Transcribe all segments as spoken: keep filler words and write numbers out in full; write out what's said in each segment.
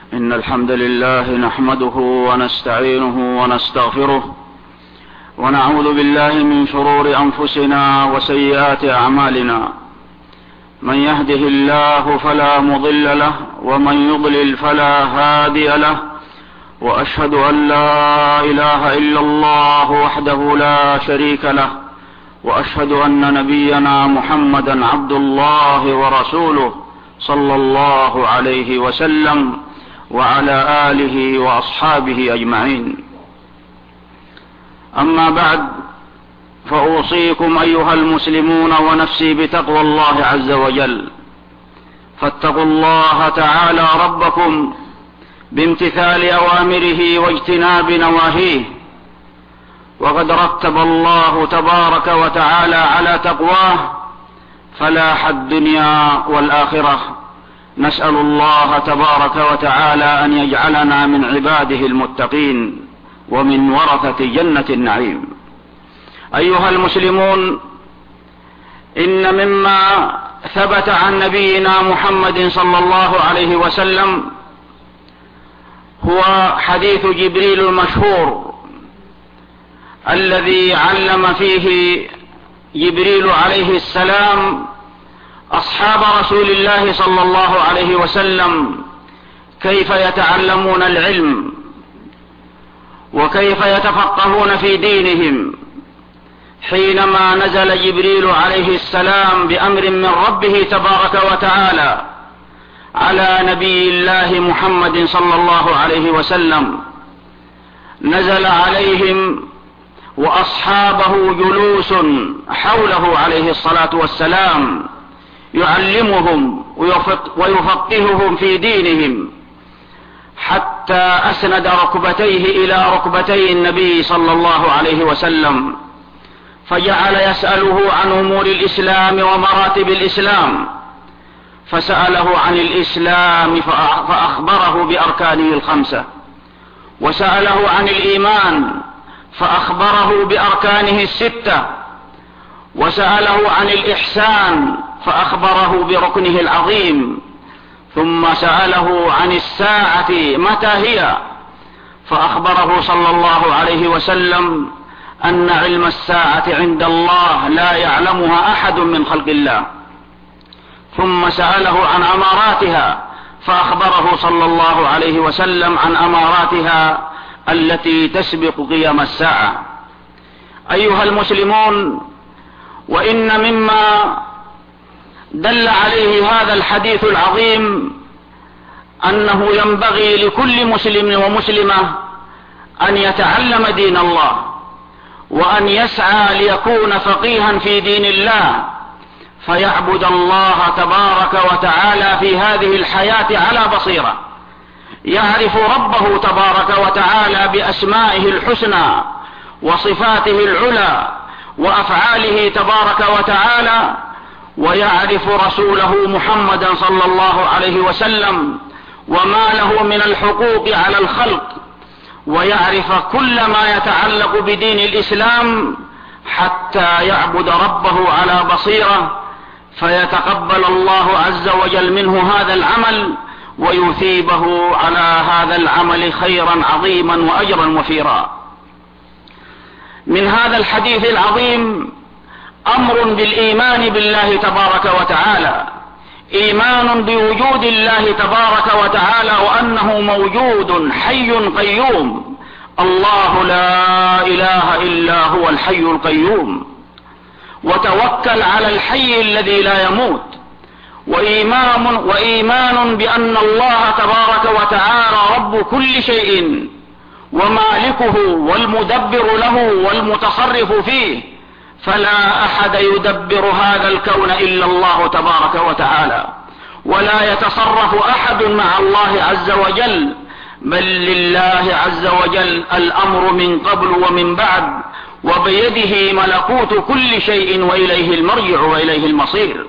إن الحمد لله نحمده ونستعينه ونستغفره ونعوذ بالله من شرور أنفسنا وسيئات أعمالنا. من يهده الله فلا مضل له ومن يضلل فلا هادي له، وأشهد أن لا إله إلا الله وحده لا شريك له، وأشهد أن نبينا محمدا عبد الله ورسوله صلى الله عليه وسلم وعلى آله وأصحابه أجمعين. أما بعد، فأوصيكم أيها المسلمون ونفسي بتقوى الله عز وجل، فاتقوا الله تعالى ربكم بامتثال أوامره واجتناب نواهيه. وقد رتب الله تبارك وتعالى على تقواه فلاح الدنيا والآخرة. نسأل الله تبارك وتعالى أن يجعلنا من عباده المتقين ومن ورثة جنة النعيم. أيها المسلمون، إن مما ثبت عن نبينا محمد صلى الله عليه وسلم هو حديث جبريل المشهور الذي علم فيه جبريل عليه السلام أصحاب رسول الله صلى الله عليه وسلم كيف يتعلمون العلم وكيف يتفقهون في دينهم، حينما نزل جبريل عليه السلام بأمر من ربه تبارك وتعالى على نبي الله محمد صلى الله عليه وسلم. نزل عليهم وأصحابه جلوس حوله عليه الصلاة والسلام، يعلمهم ويفقههم في دينهم، حتى أسند ركبتيه إلى ركبتي النبي صلى الله عليه وسلم، فجعل يسأله عن أمور الإسلام ومراتب الإسلام. فسأله عن الإسلام فأخبره بأركانه الخمسة، وسأله عن الإيمان فأخبره بأركانه الستة، وسأله عن الإحسان فأخبره بركنه العظيم، ثم سأله عن الساعة متى هي، فأخبره صلى الله عليه وسلم أن علم الساعة عند الله لا يعلمها أحد من خلق الله. ثم سأله عن أماراتها فأخبره صلى الله عليه وسلم عن أماراتها التي تسبق قيام الساعة. أيها المسلمون، وإن مما دل عليه هذا الحديث العظيم أنه ينبغي لكل مسلم ومسلمة أن يتعلم دين الله، وأن يسعى ليكون فقيها في دين الله، فيعبد الله تبارك وتعالى في هذه الحياة على بصيرة، يعرف ربه تبارك وتعالى بأسمائه الحسنى وصفاته العلى وأفعاله تبارك وتعالى، ويعرف رسوله محمدا صلى الله عليه وسلم وما له من الحقوق على الخلق، ويعرف كل ما يتعلق بدين الإسلام، حتى يعبد ربه على بصيرة، فيتقبل الله عز وجل منه هذا العمل ويثيبه على هذا العمل خيرا عظيما وأجرا وفيرا. من هذا الحديث العظيم أمر بالإيمان بالله تبارك وتعالى، إيمان بوجود الله تبارك وتعالى وأنه موجود حي قيوم. الله لا إله إلا هو الحي القيوم، وتوكل على الحي الذي لا يموت. وإيمان, وإيمان بأن الله تبارك وتعالى رب كل شيء ومالكه والمدبر له والمتصرف فيه، فلا أحد يدبر هذا الكون إلا الله تبارك وتعالى، ولا يتصرف أحد مع الله عز وجل، بل لله عز وجل الأمر من قبل ومن بعد، وبيده ملكوت كل شيء وإليه المرجع وإليه المصير.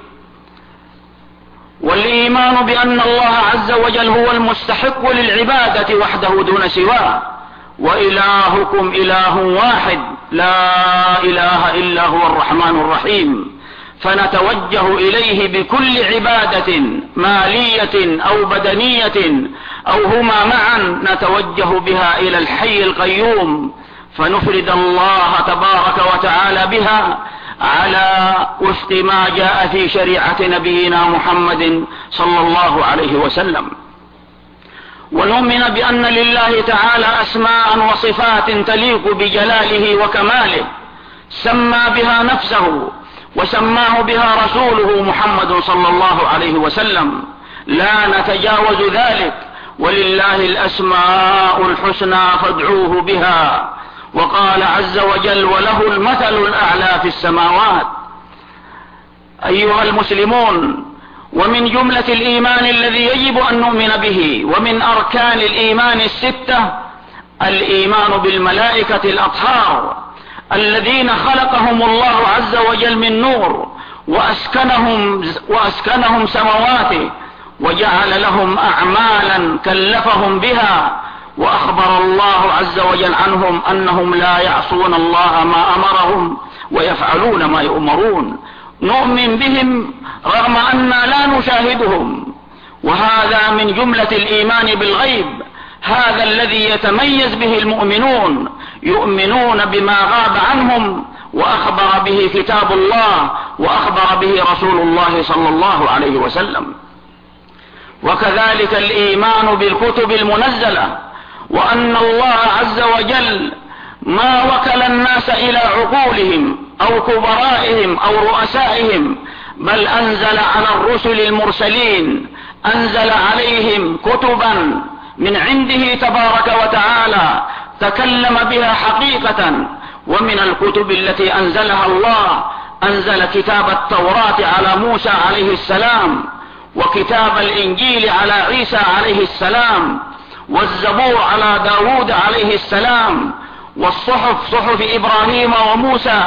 والإيمان بأن الله عز وجل هو المستحق للعبادة وحده دون سواه، وإلهكم إله واحد لا إله إلا هو الرحمن الرحيم، فنتوجه إليه بكل عبادة مالية أو بدنية أو هما معا نتوجه بها إلى الحي القيوم فنفرد الله تبارك وتعالى بها على وفق ما جاء في شريعة نبينا محمد صلى الله عليه وسلم. ونؤمن بأن لله تعالى أسماء وصفات تليق بجلاله وكماله سمى بها نفسه وسماه بها رسوله محمد صلى الله عليه وسلم، لا نتجاوز ذلك. ولله الأسماء الحسنى فادعوه بها، وقال عز وجل وله المثل الأعلى في السماوات. أيها المسلمون، ومن جملة الإيمان الذي يجب أن نؤمن به ومن أركان الإيمان الستة الإيمان بالملائكة الأطهار الذين خلقهم الله عز وجل من نور وأسكنهم, وأسكنهم سمواته وجعل لهم أعمالا كلفهم بها، وأخبر الله عز وجل عنهم أنهم لا يعصون الله ما أمرهم ويفعلون ما يؤمرون. نؤمن بهم رغم أننا لا نشاهدهم، وهذا من جملة الإيمان بالغيب، هذا الذي يتميز به المؤمنون، يؤمنون بما غاب عنهم وأخبر به كتاب الله وأخبر به رسول الله صلى الله عليه وسلم. وكذلك الإيمان بالكتب المنزلة، وأن الله عز وجل ما وكل الناس إلى عقولهم أو كبرائهم أو رؤسائهم، بل أنزل على الرسل المرسلين أنزل عليهم كتبا من عنده تبارك وتعالى تكلم بها حقيقة. ومن الكتب التي أنزلها الله أنزل كتاب التوراة على موسى عليه السلام، وكتاب الإنجيل على عيسى عليه السلام، والزبور على داود عليه السلام، والصحف صحف إبراهيم وموسى.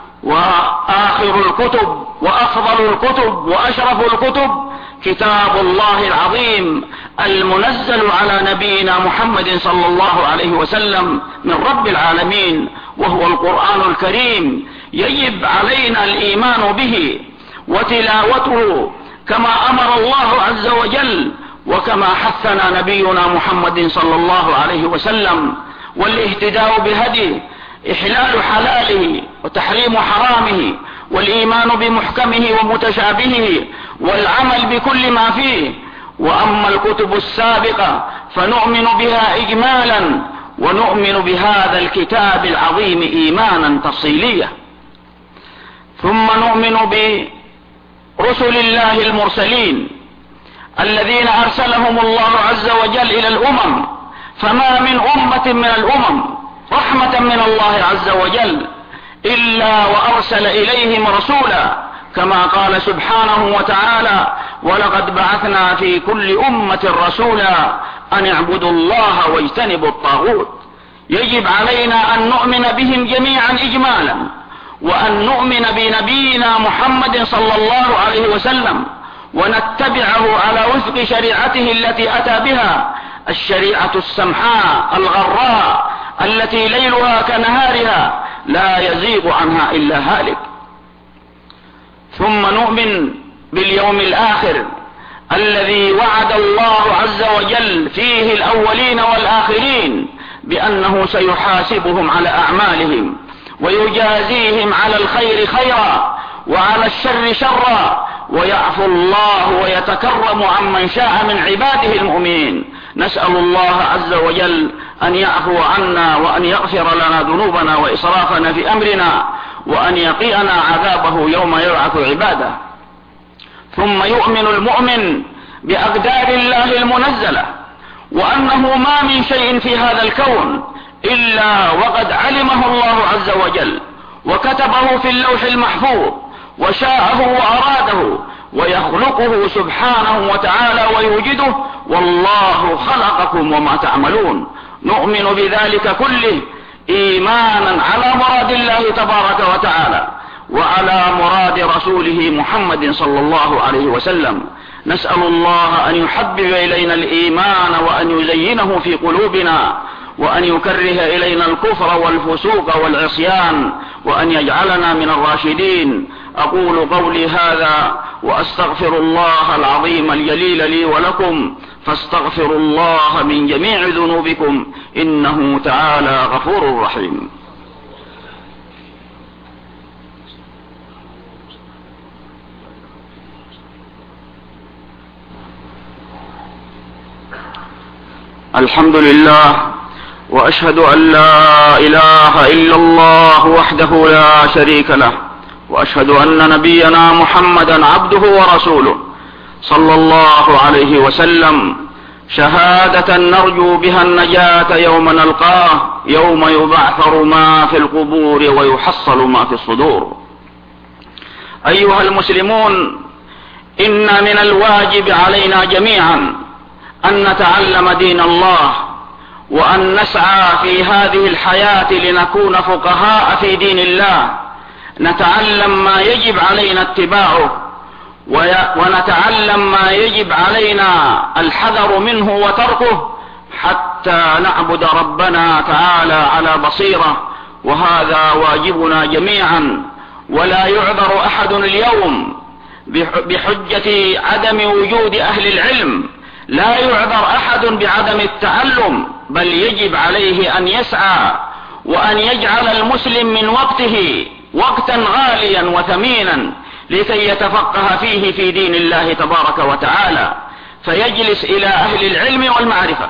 وآخر الكتب وأفضل الكتب وأشرف الكتب كتاب الله العظيم المنزل على نبينا محمد صلى الله عليه وسلم من رب العالمين، وهو القرآن الكريم. يجب علينا الإيمان به وتلاوته كما أمر الله عز وجل وكما حثنا نبينا محمد صلى الله عليه وسلم، والاهتداء بهديه، إحلال حلاله وتحريم حرامه، والإيمان بمحكمه ومتشابهه، والعمل بكل ما فيه. وأما الكتب السابقة فنؤمن بها إجمالا، ونؤمن بهذا الكتاب العظيم إيمانا تفصيليا. ثم نؤمن برسل الله المرسلين الذين أرسلهم الله عز وجل إلى الأمم، فما من أمة من الأمم رحمة من الله عز وجل إلا وأرسل إليهم رسولا، كما قال سبحانه وتعالى ولقد بعثنا في كل أمة رسولا أن اعبدوا الله واجتنبوا الطاغوت. يجب علينا أن نؤمن بهم جميعا إجمالا، وأن نؤمن بنبينا محمد صلى الله عليه وسلم ونتبعه على وفق شريعته التي أتى بها، الشريعة السمحاء الغراء التي ليلها كنهارها لا يزيغ عنها إلا هالك. ثم نؤمن باليوم الآخر الذي وعد الله عز وجل فيه الأولين والآخرين بأنه سيحاسبهم على أعمالهم ويجازيهم على الخير خيرا وعلى الشر شرا، ويعفو الله ويتكرم عمن شاء من عباده المؤمنين. نسأل الله عز وجل أن يعفو عنا وأن يغفر لنا ذنوبنا وإسرافنا في أمرنا، وأن يقينا عذابه يوم يبعث عباده. ثم يؤمن المؤمن بأقدار الله المنزلة، وأنه ما من شيء في هذا الكون إلا وقد علمه الله عز وجل وكتبه في اللوح المحفوظ وشاءه وأراده، ويخلقه سبحانه وتعالى ويوجده، والله خلقكم وما تعملون. نؤمن بذلك كله إيمانا على مراد الله تبارك وتعالى وعلى مراد رسوله محمد صلى الله عليه وسلم. نسأل الله أن يحبب إلينا الإيمان وأن يزينه في قلوبنا، وأن يكره إلينا الكفر والفسوق والعصيان، وأن يجعلنا من الراشدين. أقول قولي هذا وأستغفر الله العظيم الجليل لي ولكم، فاستغفروا الله من جميع ذنوبكم إنه تعالى غفور رحيم. الحمد لله، وأشهد أن لا إله إلا الله وحده لا شريك له، وأشهد أن نبينا محمدا عبده ورسوله صلى الله عليه وسلم شهادة نرجو بها النجاة يوم نلقاه، يوم يبعثر ما في القبور ويحصل ما في الصدور. أيها المسلمون، إن من الواجب علينا جميعا أن نتعلم دين الله، وأن نسعى في هذه الحياة لنكون فقهاء في دين الله، نتعلم ما يجب علينا اتباعه، ونتعلم ما يجب علينا الحذر منه وتركه، حتى نعبد ربنا تعالى على بصيرة، وهذا واجبنا جميعا. ولا يعذر أحد اليوم بحجة عدم وجود أهل العلم، لا يعذر أحد بعدم التعلم، بل يجب عليه أن يسعى وأن يجعل المسلم من وقته وقتا غاليا وثمينا لكي يتفقه فيه في دين الله تبارك وتعالى، فيجلس إلى أهل العلم والمعرفة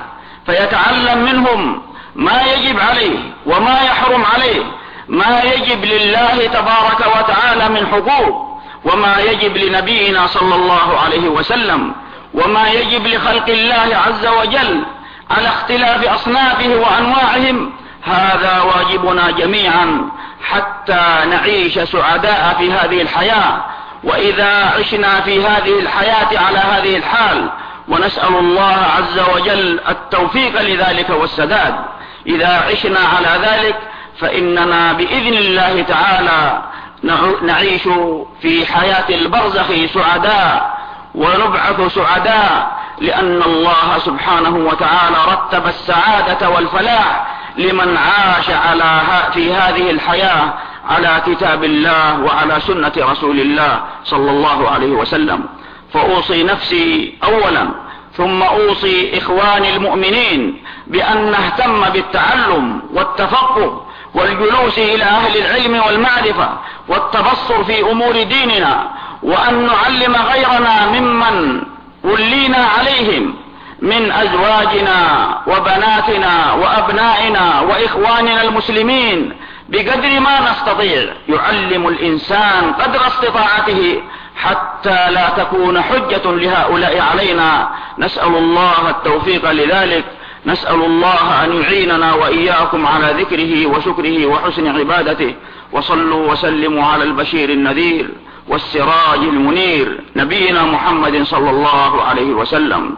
فيتعلم منهم ما يجب عليه وما يحرم عليه، ما يجب لله تبارك وتعالى من حقوق، وما يجب لنبينا صلى الله عليه وسلم، وما يجب لخلق الله عز وجل على اختلاف أصنافه وأنواعهم. هذا واجبنا جميعا حتى نعيش سعداء في هذه الحياة. وإذا عشنا في هذه الحياة على هذه الحال، ونسأل الله عز وجل التوفيق لذلك والسداد، إذا عشنا على ذلك فإننا بإذن الله تعالى نعيش في حياة البرزخ سعداء ونبعث سعداء، لأن الله سبحانه وتعالى رتب السعادة والفلاح لمن عاش على في هذه الحياة على كتاب الله وعلى سنة رسول الله صلى الله عليه وسلم. فأوصي نفسي أولا، ثم أوصي إخواني المؤمنين بأن نهتم بالتعلم والتفقه والجلوس إلى أهل العلم والمعرفة والتبصر في أمور ديننا، وأن نعلم غيرنا ممن ولينا عليهم من أزواجنا وبناتنا وأبنائنا وإخواننا المسلمين بقدر ما نستطيع. يعلم الإنسان قدر استطاعته حتى لا تكون حجة لهؤلاء علينا. نسأل الله التوفيق لذلك، نسأل الله أن يعيننا وإياكم على ذكره وشكره وحسن عبادته. وصلوا وسلموا على البشير النذير والسراج المنير نبينا محمد صلى الله عليه وسلم.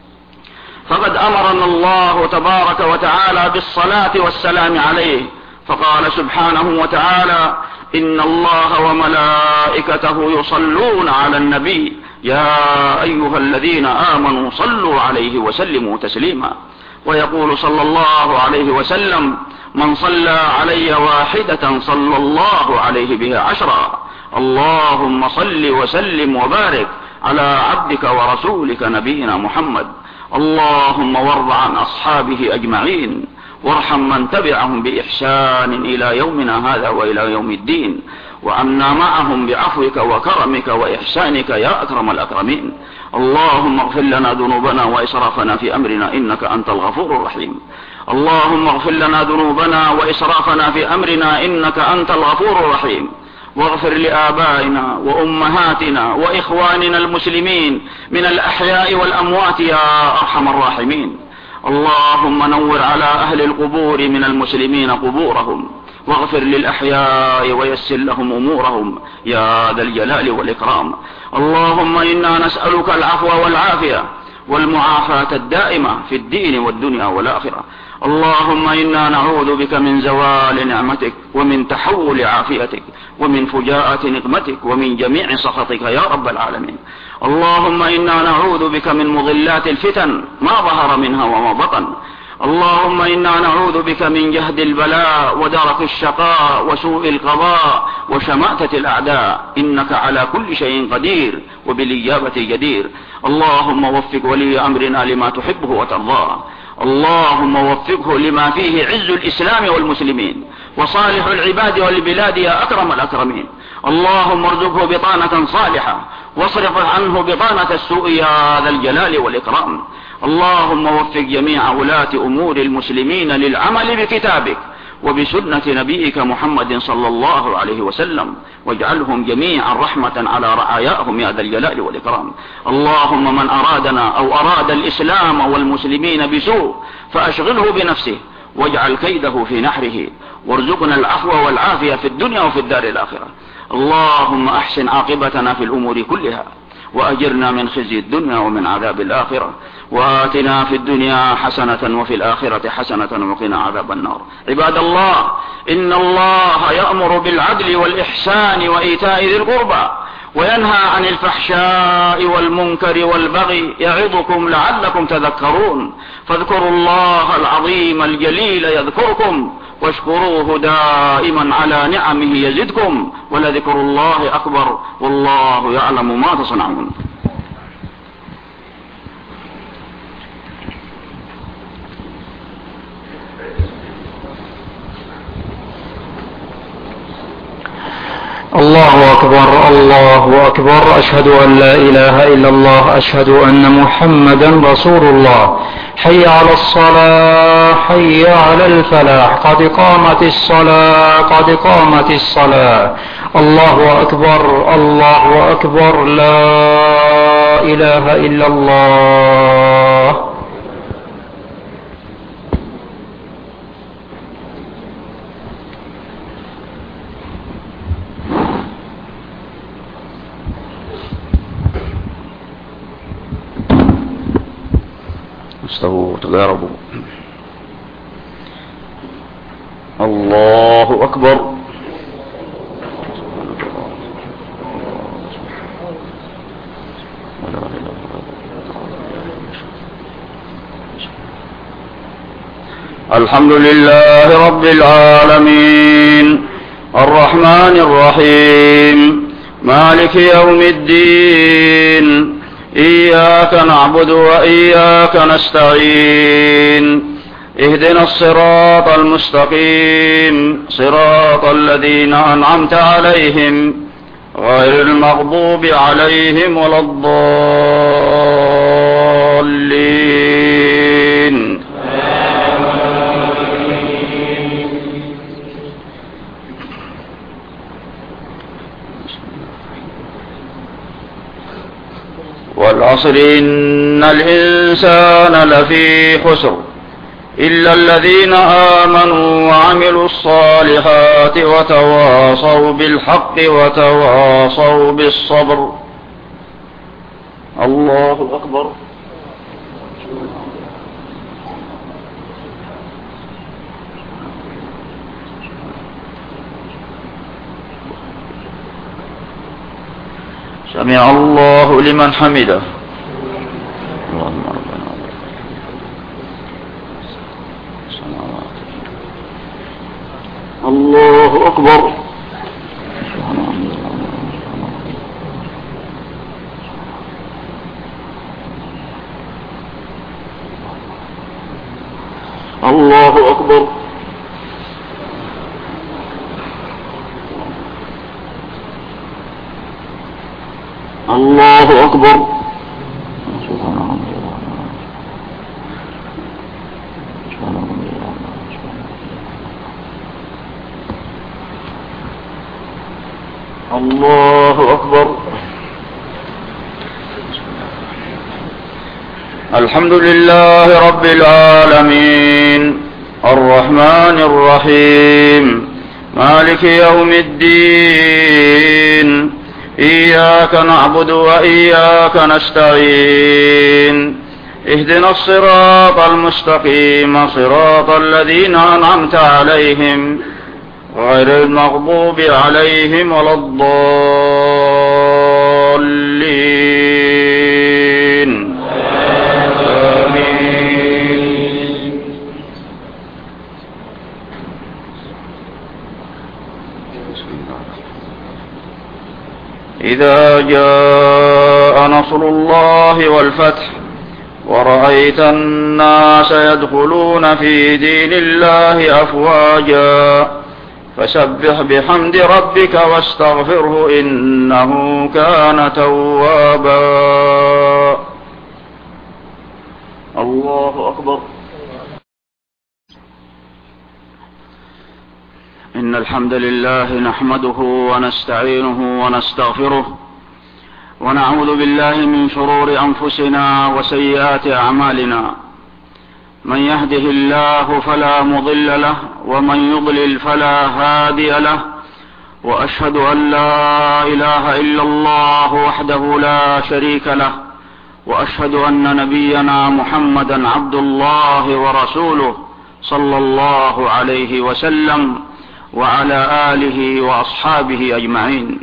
فقد أمرنا الله تبارك وتعالى بالصلاة والسلام عليه، فقال سبحانه وتعالى: إن الله وملائكته يصلون على النبي يا أيها الذين آمنوا صلوا عليه وسلموا تسليما. ويقول صلى الله عليه وسلم: من صلى علي واحدة صلى الله عليه بها عشرا. اللهم صل وسلم وبارك على عبدك ورسولك نبينا محمد. اللهم وارض عن أصحابه أجمعين، وارحم من تبعهم بإحسان إلى يومنا هذا وإلى يوم الدين، وعنا معهم بعفوك وكرمك وإحسانك يا أكرم الأكرمين. اللهم اغفر لنا ذنوبنا وإسرافنا في أمرنا إنك أنت الغفور الرحيم. اللهم اغفر لنا ذنوبنا وإسرافنا في أمرنا إنك أنت الغفور الرحيم. واغفر لآبائنا وأمهاتنا وإخواننا المسلمين من الأحياء والأموات يا أرحم الراحمين. اللهم نور على أهل القبور من المسلمين قبورهم، واغفر للأحياء ويسر لهم أمورهم يا ذا الجلال والإكرام. اللهم إنا نسألك العفو والعافية والمعافاة الدائمة في الدين والدنيا والآخرة. اللهم إنا نعوذ بك من زوال نعمتك ومن تحول عافيتك ومن فجاءة نقمتك ومن جميع سخطك يا رب العالمين. اللهم إنا نعوذ بك من مضلات الفتن ما ظهر منها وما بطن. اللهم إنا نعوذ بك من جهد البلاء ودرك الشقاء وسوء القضاء وشماتة الأعداء، إنك على كل شيء قدير وبالإجابة جدير. اللهم وفق ولي أمرنا لما تحبه وترضاه، اللهم وفقه لما فيه عز الإسلام والمسلمين وصالح العباد والبلاد يا أكرم الأكرمين. اللهم ارزقه بطانة صالحة واصرف عنه بطانة السوء يا ذا الجلال والإكرام. اللهم وفق جميع ولاة أمور المسلمين للعمل بكتابك وبسنة نبيك محمد صلى الله عليه وسلم، واجعلهم جميعا رحمة على رعاياهم يا ذا الجلال والإكرام. اللهم من أرادنا أو أراد الإسلام والمسلمين بسوء فأشغله بنفسه واجعل كيده في نحره، وارزقنا العفو والعافية في الدنيا وفي الدار الآخرة. اللهم أحسن عاقبتنا في الأمور كلها وأجرنا من خزي الدنيا ومن عذاب الآخرة، وآتنا في الدنيا حسنة وفي الآخرة حسنة وقنا عذاب النار. عباد الله، إن الله يأمر بالعدل والإحسان وإيتاء ذي القربى وينهى عن الفحشاء والمنكر والبغي يعظكم لعلكم تذكرون. فاذكروا الله العظيم الجليل يذكركم واشكروه دائما على نعمه يزدكم، ولذكر الله أكبر والله يعلم ما تصنعون. الله أكبر الله أكبر، أشهد أن لا إله إلا الله، أشهد أن محمدا رسول الله. حي على الصلاة حي على الفلاح، قد قامت الصلاة قد قامت الصلاة. الله أكبر الله أكبر، لا إله إلا الله. استووا تقاربوا. الله أكبر. الحمد لله رب العالمين الرحمن الرحيم مالك يوم الدين، إياك نعبد وإياك نستعين، اهدنا الصراط المستقيم صراط الذين أنعمت عليهم غير المغضوب عليهم ولا الضالين. والعصر إن الإنسان لفي خسر إلا الذين آمنوا وعملوا الصالحات وتواصوا بالحق وتواصوا بالصبر. الله أكبر. سمع الله لمن حمده. اللهم ربنا الله أكبر. الله أكبر. الله أكبر. الله أكبر. الحمد لله رب العالمين الرحمن الرحيم مالك يوم الدين، إياك نعبد وإياك نستعين، اهدنا الصراط المستقيم صراط الذين أنعمت عليهم غير المغضوب عليهم ولا الضالين. آمين. إذا جاء نصر الله والفتح ورأيت الناس يدخلون في دين الله أفواجا فسبح بحمد ربك واستغفره إنه كان توابا. الله أكبر. إن الحمد لله نحمده ونستعينه ونستغفره ونعوذ بالله من شرور أنفسنا وسيئات أعمالنا. من يهده الله فلا مضل له ومن يضلل فلا هادي له، وأشهد أن لا إله إلا الله وحده لا شريك له، وأشهد أن نبينا محمدا عبد الله ورسوله صلى الله عليه وسلم وعلى آله وأصحابه أجمعين.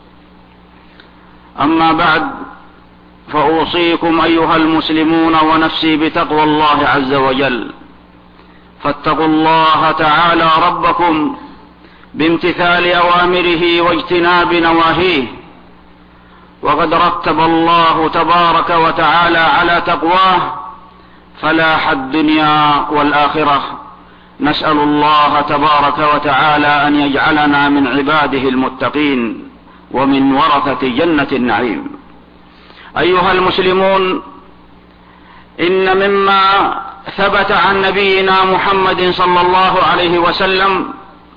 أما بعد، فأوصيكم أيها المسلمون ونفسي بتقوى الله عز وجل، فاتقوا الله تعالى ربكم بامتثال أوامره واجتناب نواهيه. وقد رتب الله تبارك وتعالى على تقواه فلاح الدنيا والآخرة. نسأل الله تبارك وتعالى أن يجعلنا من عباده المتقين ومن ورثة جنة النعيم. أيها المسلمون، إن مما ثبت عن نبينا محمد صلى الله عليه وسلم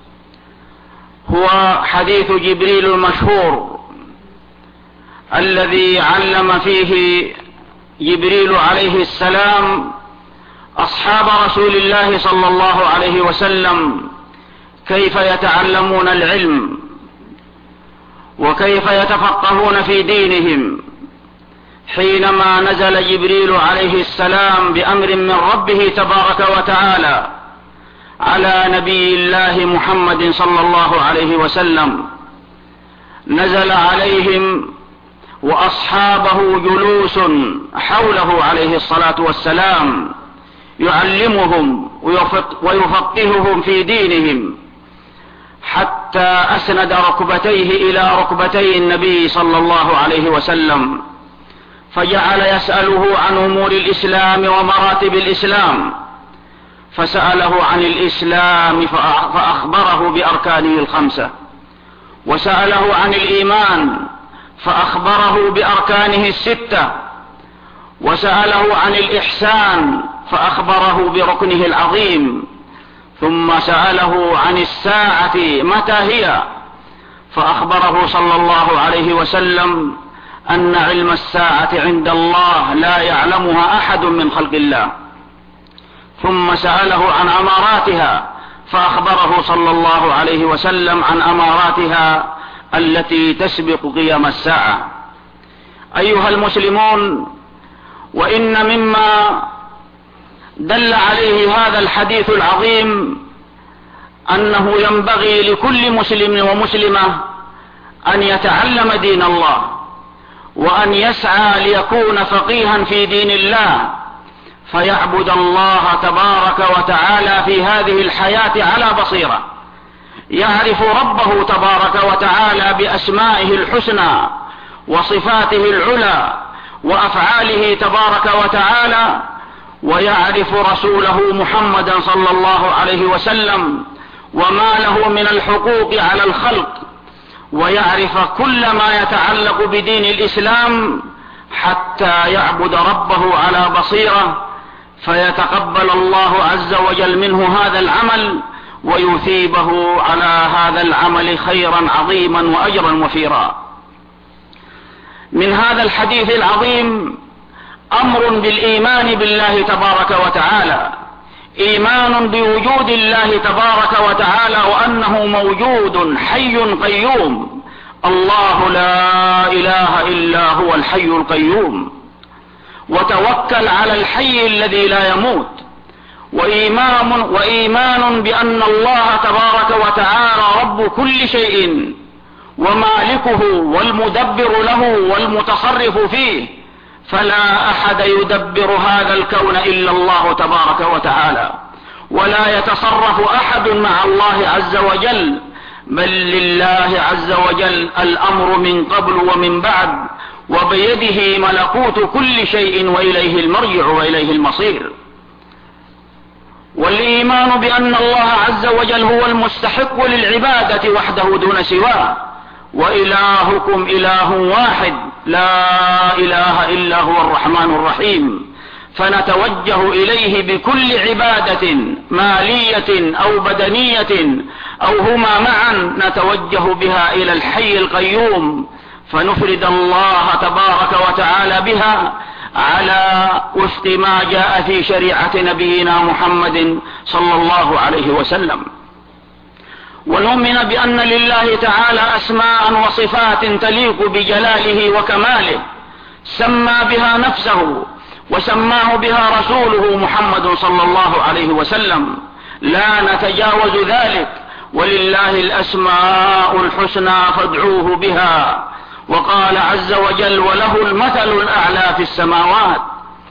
هو حديث جبريل المشهور الذي علم فيه جبريل عليه السلام أصحاب رسول الله صلى الله عليه وسلم كيف يتعلمون العلم وكيف يتفقهون في دينهم، حينما نزل جبريل عليه السلام بأمر من ربه تبارك وتعالى على نبي الله محمد صلى الله عليه وسلم. نزل عليهم وأصحابه جلوس حوله عليه الصلاة والسلام يعلمهم ويفقههم في دينهم، حتى أسند ركبتيه إلى ركبتي النبي صلى الله عليه وسلم، فجعل يسأله عن أمور الإسلام ومراتب الإسلام، فسأله عن الإسلام فأخبره بأركانه الخمسة، وسأله عن الإيمان فأخبره بأركانه الستة، وسأله عن الإحسان فأخبره بركنه العظيم، ثم سأله عن الساعة متى هي فأخبره صلى الله عليه وسلم أن علم الساعة عند الله لا يعلمها أحد من خلق الله، ثم سأله عن أماراتها فأخبره صلى الله عليه وسلم عن أماراتها التي تسبق قيام الساعة. أيها المسلمون، وإن مما دل عليه هذا الحديث العظيم أنه ينبغي لكل مسلم ومسلمة أن يتعلم دين الله، وأن يسعى ليكون فقيها في دين الله، فيعبد الله تبارك وتعالى في هذه الحياة على بصيرة، يعرف ربه تبارك وتعالى بأسمائه الحسنى وصفاته العلى وأفعاله تبارك وتعالى، ويعرف رسوله محمدا صلى الله عليه وسلم وما له من الحقوق على الخلق، ويعرف كل ما يتعلق بدين الإسلام، حتى يعبد ربه على بصيرة، فيتقبل الله عز وجل منه هذا العمل ويثيبه على هذا العمل خيرا عظيما وأجرا وفيرا. من هذا الحديث العظيم أمر بالإيمان بالله تبارك وتعالى، إيمان بوجود الله تبارك وتعالى وأنه موجود حي قيوم، الله لا إله إلا هو الحي القيوم، وتوكل على الحي الذي لا يموت، وإيمان, وإيمان بأن الله تبارك وتعالى رب كل شيء ومالكه والمدبر له والمتصرف فيه، فلا أحد يدبر هذا الكون إلا الله تبارك وتعالى، ولا يتصرف أحد مع الله عز وجل بل لله عز وجل الأمر من قبل ومن بعد، وبيده ملكوت كل شيء وإليه المرجع وإليه المصير. والإيمان بأن الله عز وجل هو المستحق للعبادة وحده دون سواه، وإلهكم إله واحد لا إله إلا هو الرحمن الرحيم، فنتوجه إليه بكل عبادة مالية أو بدنية أو هما معا نتوجه بها إلى الحي القيوم، فنفرد الله تبارك وتعالى بها على وفق ما جاء في شريعة نبينا محمد صلى الله عليه وسلم. ونؤمن بأن لله تعالى أسماء وصفات تليق بجلاله وكماله سمى بها نفسه وسماه بها رسوله محمد صلى الله عليه وسلم، لا نتجاوز ذلك. ولله الأسماء الحسنى فادعوه بها، وقال عز وجل وله المثل الأعلى في السماوات.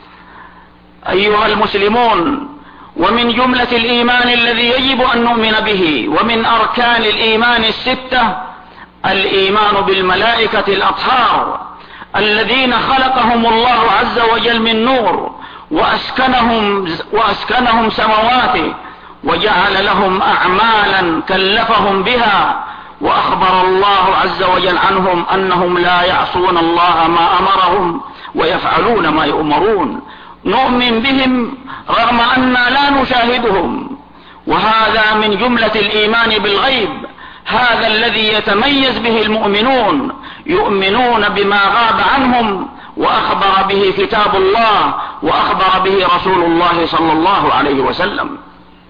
أيها المسلمون، ومن جملة الإيمان الذي يجب أن نؤمن به ومن أركان الإيمان الستة الإيمان بالملائكة الأطهار الذين خلقهم الله عز وجل من نور وأسكنهم, وأسكنهم سمواته وجعل لهم أعمالا كلفهم بها، وأخبر الله عز وجل عنهم أنهم لا يعصون الله ما أمرهم ويفعلون ما يؤمرون. نؤمن بهم رغم أننا لا نشاهدهم، وهذا من جملة الإيمان بالغيب، هذا الذي يتميز به المؤمنون، يؤمنون بما غاب عنهم وأخبر به كتاب الله وأخبر به رسول الله صلى الله عليه وسلم.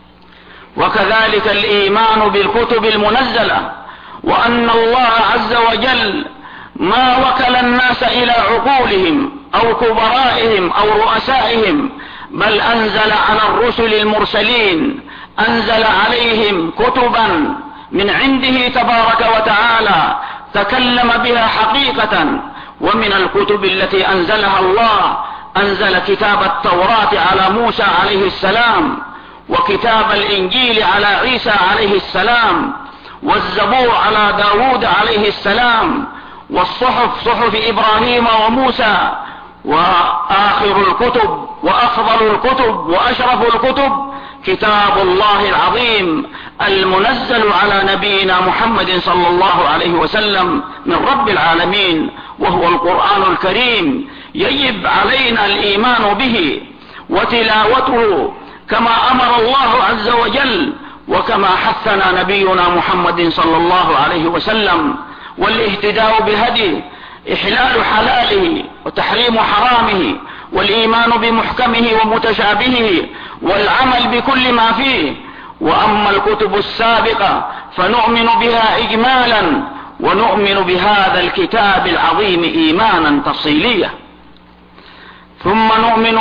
وكذلك الإيمان بالكتب المنزلة، وأن الله عز وجل ما وكل الناس إلى عقولهم أو كبرائهم أو رؤسائهم، بل أنزل على الرسل المرسلين أنزل عليهم كتبا من عنده تبارك وتعالى تكلم بها حقيقة. ومن الكتب التي أنزلها الله أنزل كتاب التوراة على موسى عليه السلام، وكتاب الإنجيل على عيسى عليه السلام، والزبور على داود عليه السلام، والصحف صحف إبراهيم وموسى. وآخر الكتب وأفضل الكتب وأشرف الكتب كتاب الله العظيم المنزل على نبينا محمد صلى الله عليه وسلم من رب العالمين، وهو القرآن الكريم. يجب علينا الإيمان به وتلاوته كما أمر الله عز وجل وكما حثنا نبينا محمد صلى الله عليه وسلم، والاهتداء بهديه، إحلال حلاله وتحريم حرامه، والإيمان بمحكمه ومتشابهه، والعمل بكل ما فيه. وأما الكتب السابقة فنؤمن بها إجمالا، ونؤمن بهذا الكتاب العظيم إيمانا تفصيليا. ثم نؤمن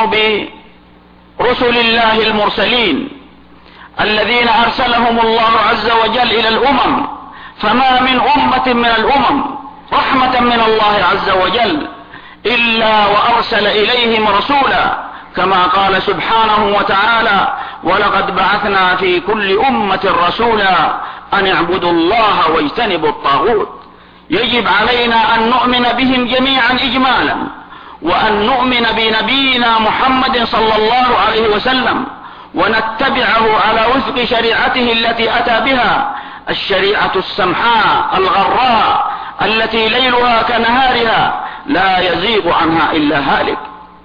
برسل الله المرسلين الذين أرسلهم الله عز وجل إلى الأمم، فما من أمة من الأمم رحمة من الله عز وجل إلا وأرسل إليهم رسولا، كما قال سبحانه وتعالى ولقد بعثنا في كل أمة رسولا أن اعبدوا الله واجتنبوا الطاغوت. يجب علينا أن نؤمن بهم جميعا إجمالا، وأن نؤمن بنبينا محمد صلى الله عليه وسلم ونتبعه على وفق شريعته التي أتى بها، الشريعة السمحاء الغراء التي ليلها كنهارها لا يزيغ عنها إلا هالك.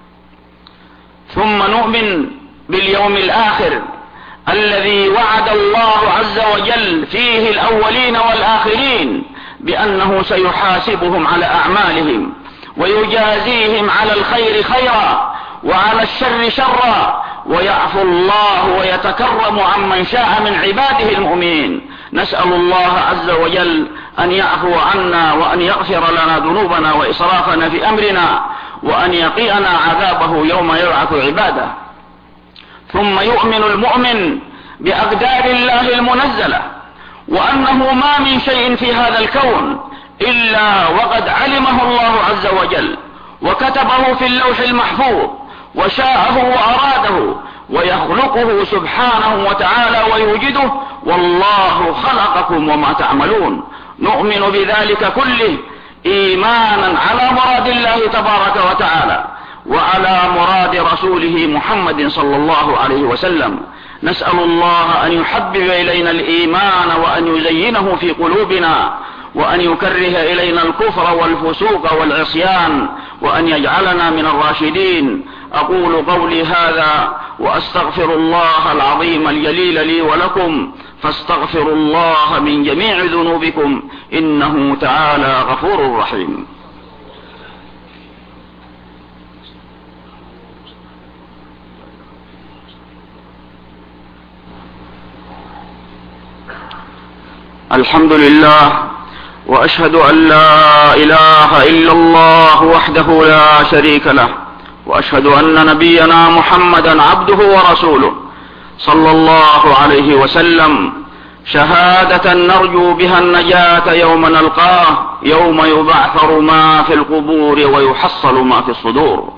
ثم نؤمن باليوم الآخر الذي وعد الله عز وجل فيه الأولين والآخرين بأنه سيحاسبهم على أعمالهم ويجازيهم على الخير خيرا وعلى الشر شرا، ويعفو الله ويتكرم عمن شاء من عباده المؤمنين. نسأل الله عز وجل أن يعفو عنا وأن يغفر لنا ذنوبنا وإسرافنا في أمرنا، وأن يقينا عذابه يوم يبعث عباده. ثم يؤمن المؤمن بأقدار الله المنزلة، وأنه ما من شيء في هذا الكون إلا وقد علمه الله عز وجل وكتبه في اللوح المحفوظ وشاءه وأراده، ويخلقه سبحانه وتعالى ويوجده والله خلقكم وما تعملون. نؤمن بذلك كله إيمانا على مراد الله تبارك وتعالى وعلى مراد رسوله محمد صلى الله عليه وسلم. نسأل الله أن يحبب إلينا الإيمان وأن يزينه في قلوبنا وأن يكره إلينا الكفر والفسوق والعصيان وأن يجعلنا من الراشدين. أقول قولي هذا وأستغفر الله العظيم الجليل لي ولكم، فاستغفروا الله من جميع ذنوبكم إنه تعالى غفور رحيم. الحمد لله، وأشهد أن لا إله إلا الله وحده لا شريك له، وأشهد أن نبينا محمدا عبده ورسوله صلى الله عليه وسلم شهادة نرجو بها النجاة يوم نلقاه، يوم يبعثر ما في القبور ويحصل ما في الصدور.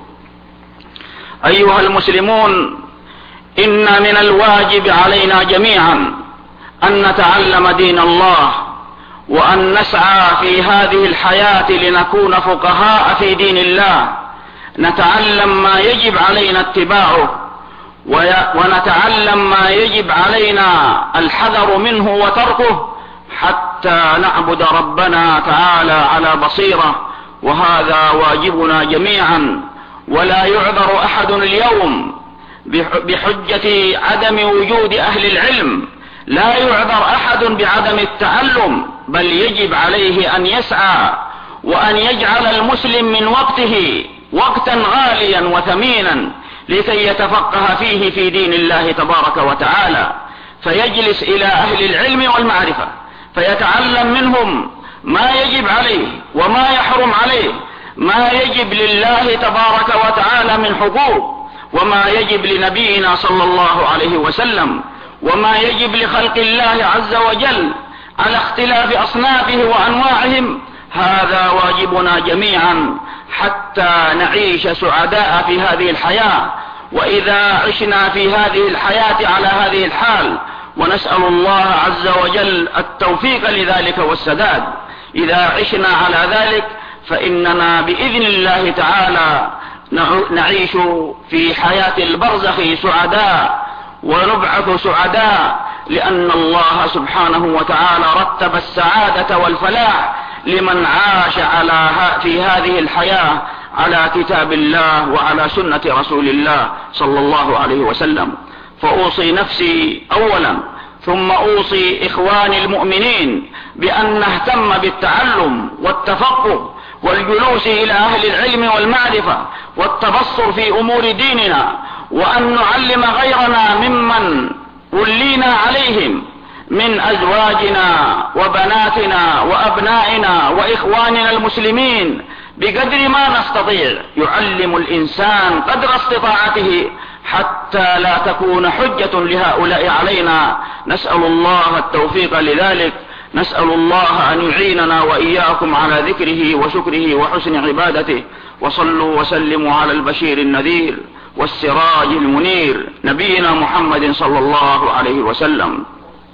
أيها المسلمون، إن من الواجب علينا جميعا أن نتعلم دين الله وأن نسعى في هذه الحياة لنكون فقهاء في دين الله، نتعلم ما يجب علينا اتباعه ونتعلم ما يجب علينا الحذر منه وتركه حتى نعبد ربنا تعالى على بصيرة، وهذا واجبنا جميعا. ولا يعذر أحد اليوم بحجة عدم وجود أهل العلم، لا يعذر أحد بعدم التعلم، بل يجب عليه أن يسعى وأن يجعل المسلم من وقته وقتا غاليا وثمينا لكي يتفقه فيه في دين الله تبارك وتعالى، فيجلس إلى أهل العلم والمعرفة فيتعلم منهم ما يجب عليه وما يحرم عليه، ما يجب لله تبارك وتعالى من حقوق، وما يجب لنبينا صلى الله عليه وسلم، وما يجب لخلق الله عز وجل على اختلاف أصنافه وأنواعهم. هذا واجبنا جميعا حتى نعيش سعداء في هذه الحياة، وإذا عشنا في هذه الحياة على هذه الحال، ونسأل الله عز وجل التوفيق لذلك والسداد. إذا عشنا على ذلك فإننا بإذن الله تعالى نعيش في حياة البرزخ سعداء ونبعث سعداء، لأن الله سبحانه وتعالى رتب السعادة والفلاح لمن عاش على في هذه الحياة على كتاب الله وعلى سنة رسول الله صلى الله عليه وسلم. فأوصي نفسي أولا ثم أوصي إخواني المؤمنين بأن نهتم بالتعلم والتفقه والجلوس إلى أهل العلم والمعرفة والتبصر في أمور ديننا، وأن نعلم غيرنا ممن ولينا عليهم من أزواجنا وبناتنا وأبنائنا وإخواننا المسلمين بقدر ما نستطيع. يعلم الإنسان قدر استطاعته حتى لا تكون حجة لهؤلاء علينا. نسأل الله التوفيق لذلك، نسأل الله أن يعيننا وإياكم على ذكره وشكره وحسن عبادته. وصلوا وسلموا على البشير النذير والسراج المنير نبينا محمد صلى الله عليه وسلم.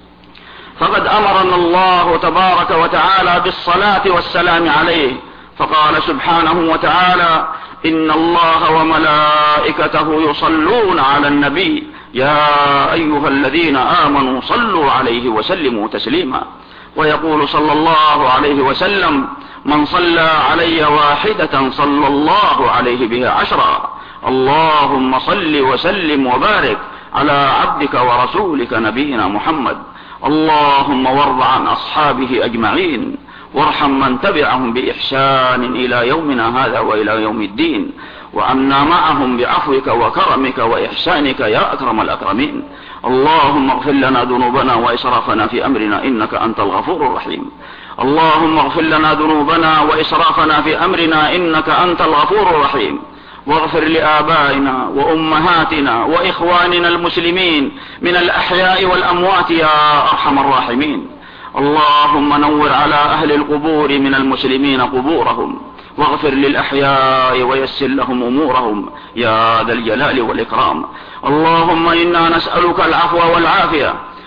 فقد أمرنا الله تبارك وتعالى بالصلاة والسلام عليه، فقال سبحانه وتعالى: إن الله وملائكته يصلون على النبي يا أيها الذين آمنوا صلوا عليه وسلموا تسليما. ويقول صلى الله عليه وسلم: من صلى علي واحدة صلى الله عليه بها عشرا. اللهم صل وسلم وبارك على عبدك ورسولك نبينا محمد. اللهم وارض عن أصحابه أجمعين، وارحم من تبعهم بإحسان إلى يومنا هذا وإلى يوم الدين، وعنا معهم بعفوك وكرمك وإحسانك يا أكرم الأكرمين. اللهم اغفر لنا ذنوبنا وإسرافنا في أمرنا إنك أنت الغفور الرحيم. اللهم اغفر لنا ذنوبنا وإسرافنا في أمرنا إنك أنت الغفور الرحيم. واغفر لآبائنا وأمهاتنا وإخواننا المسلمين من الأحياء والأموات يا أرحم الراحمين. اللهم نور على أهل القبور من المسلمين قبورهم، واغفر للأحياء ويسر لهم أمورهم يا ذا الجلال والإكرام. اللهم إنا نسألك العفو والعافية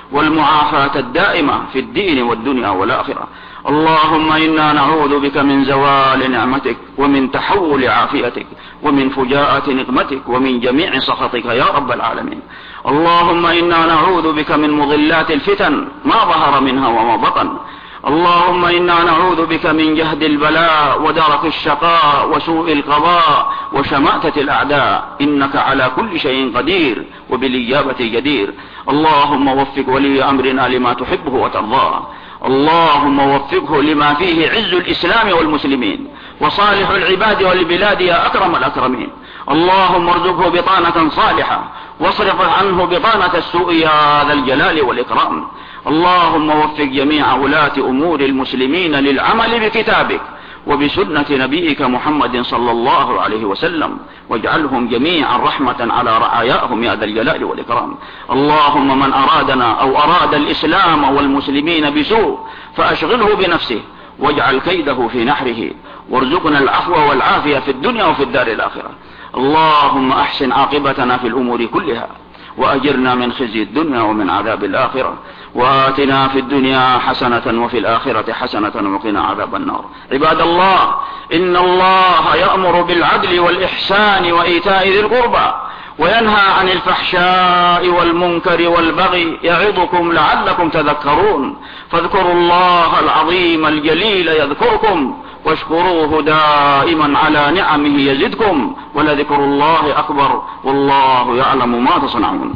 والمعافاة الدائمة في الدين والدنيا والآخرة. اللهم إنا نعوذ بك من زوال نعمتك ومن تحول عافيتك ومن فجاءة نقمتك ومن جميع سخطك يا رب العالمين. اللهم إنا نعوذ بك من مضلات الفتن ما ظهر منها وما بطن. اللهم إنا نعوذ بك من جهد البلاء ودرك الشقاء وسوء القضاء وشماتة الأعداء، إنك على كل شيء قدير وبالإجابة جدير. اللهم وفق ولي أمرنا لما تحبه وترضاه، اللهم وفقه لما فيه عز الإسلام والمسلمين وصالح العباد والبلاد يا أكرم الأكرمين. اللهم ارزقه بطانة صالحة واصرف عنه بطانة السوء يا ذا الجلال والإكرام. اللهم وفق جميع ولاة أمور المسلمين للعمل بكتابك وبسنة نبيك محمد صلى الله عليه وسلم، واجعلهم جميعا رحمة على رعاياهم يا ذا الجلال والإكرام. اللهم من أرادنا أو أراد الإسلام والمسلمين بسوء فأشغله بنفسه واجعل كيده في نحره، وارزقنا العفو والعافية في الدنيا وفي الدار الآخرة. اللهم أحسن عاقبتنا في الأمور كلها وأجرنا من خزي الدنيا ومن عذاب الآخرة، وآتنا في الدنيا حسنة وفي الآخرة حسنة وقنا عذاب النار. عباد الله، إن الله يأمر بالعدل والإحسان وإيتاء ذي القربى وينهى عن الفحشاء والمنكر والبغي يعظكم لعلكم تذكرون. فاذكروا الله العظيم الجليل يذكركم واشكروه دائما على نعمه يزدكم، ولذكر الله أكبر والله يعلم ما تصنعون.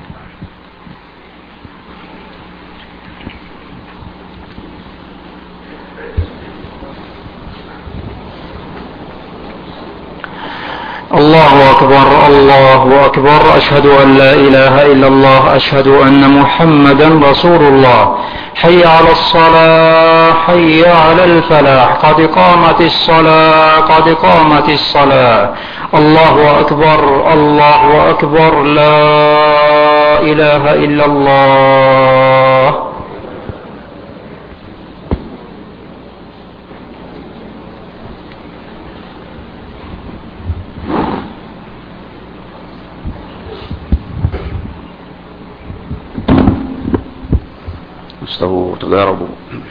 الله أكبر الله أكبر، أشهد أن لا إله إلا الله، أشهد أن محمدا رسول الله. حي على الصلاة حي على الفلاح، قد قامت الصلاة قد قامت الصلاة. الله أكبر الله أكبر، لا إله إلا الله. استووا تقاربوا.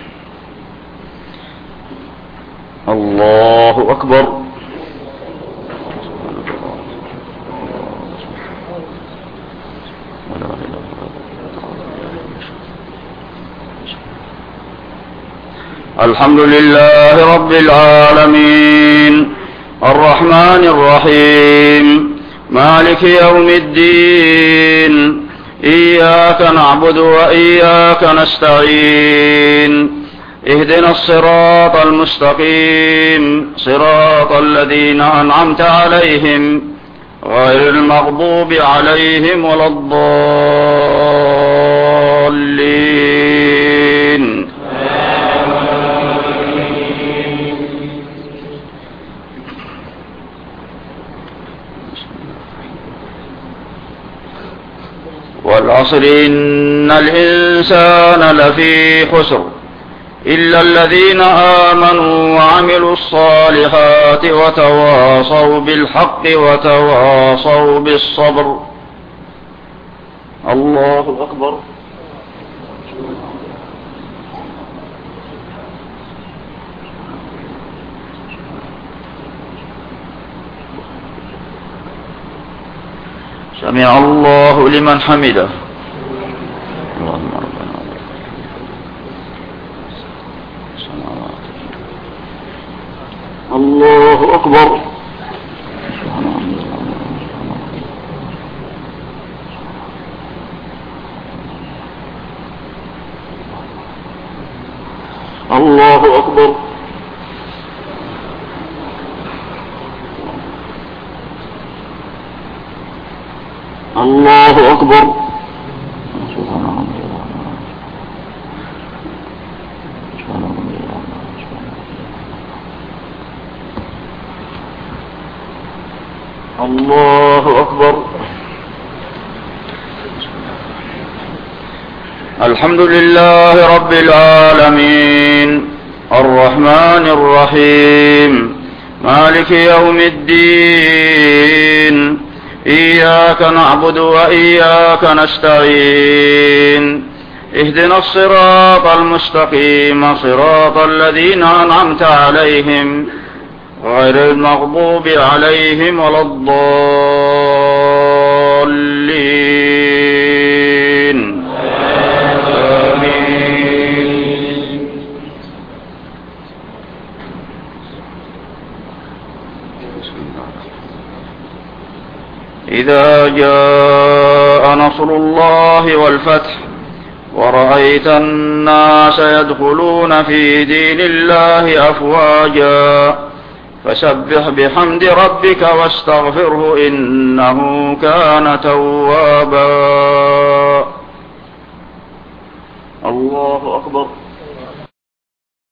الله أكبر. الحمد لله رب العالمين الرحمن الرحيم مالك يوم الدين، إياك نعبد وإياك نستعين، اهدنا الصراط المستقيم صراط الذين أنعمت عليهم غير المغضوب عليهم ولا الضالين. والعصر إن الإنسان لفي خسر إلا الذين آمنوا وعملوا الصالحات وتواصوا بالحق وتواصوا بالصبر. الله أكبر. سمع الله لمن حمده. اللهم ربنا الله أكبر. الله أكبر. الله أكبر. الله أكبر. الحمد لله رب العالمين الرحمن الرحيم مالك يوم الدين، إياك نعبد وإياك نستعين، اهدنا الصراط المستقيم صراط الذين أنعمت عليهم غير المغضوب عليهم ولا الضالين آمين. إذا جاء نصر الله والفتح ورأيت الناس يدخلون في دين الله أفواجا فسبح بحمد ربك واستغفره إنه كان توابا. الله أكبر.